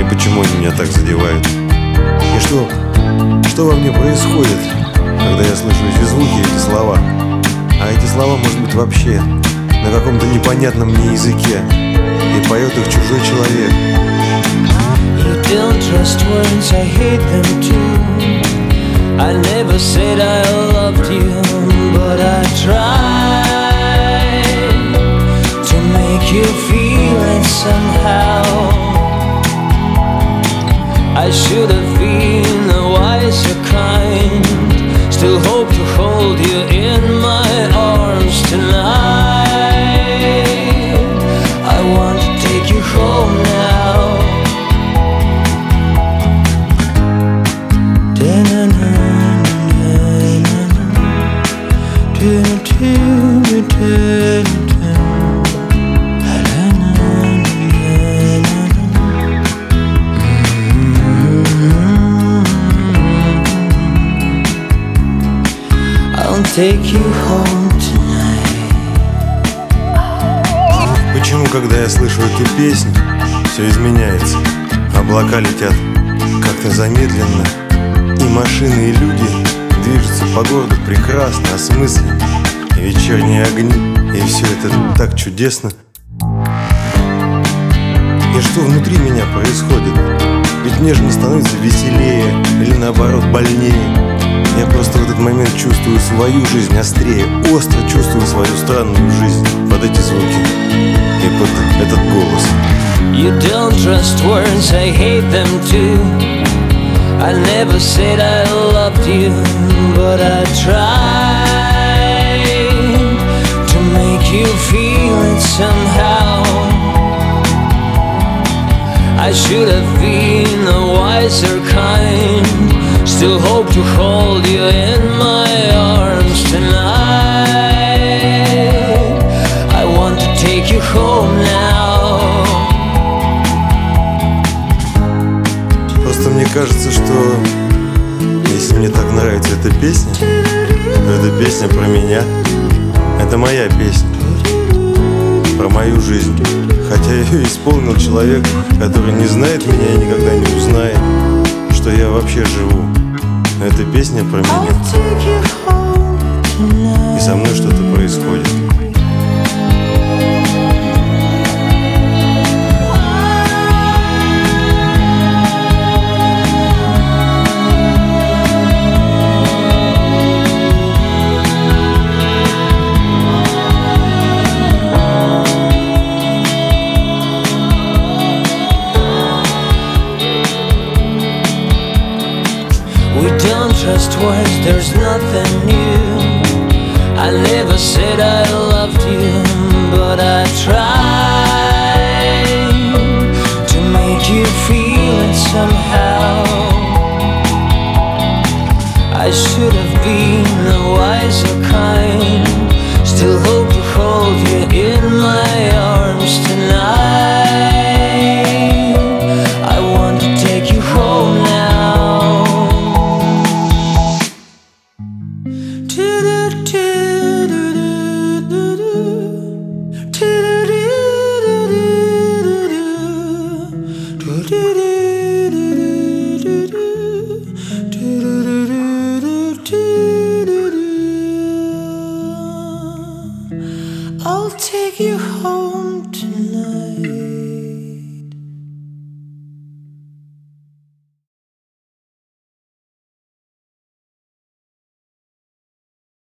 почему они меня так задевают? И что во мне происходит, когда я слышу эти звуки, эти слова? А эти слова, может быть, вообще на каком-то непонятном мне языке, и поет их чужой человек. You don't trust words, I hate them too. I never said I loved you, but I tried to make you feel it somehow. I should have been the wiser kind. Still hope to hold you in my arms tonight. I want to take you home now. I'll take you home tonight. Почему, когда я слышу эту песню, все изменяется? Облака летят как-то замедленно, и машины, и люди движутся по городу прекрасно, осмысленно. И вечерние огни, и все это так чудесно. И что внутри меня происходит? Ведь мне же не становится веселее или наоборот больнее. Я просто в этот момент чувствую свою жизнь острее, остро чувствую свою странную жизнь под эти звуки и под этот голос. You don't trust words, I hate them too. I never said I loved you, but I tried to make you feel it somehow. I should have been the wiser kind. Still hope to hold you in my arms tonight. I want to take you home now. Просто мне кажется, что если мне так нравится эта песня, то эта песня про меня. Это моя песня, про мою жизнь. Хотя ее исполнил человек, который не знает меня и никогда не узнает, что я вообще живу. Но эта песня про меня. И со мной что-то происходит. We don't trust words, there's nothing new. I never said I loved you, but I tried to make you feel it somehow. I should have been the wiser kind. Still hope to hold you in my arms tonight. I want to take you home now. I'll take you home tonight.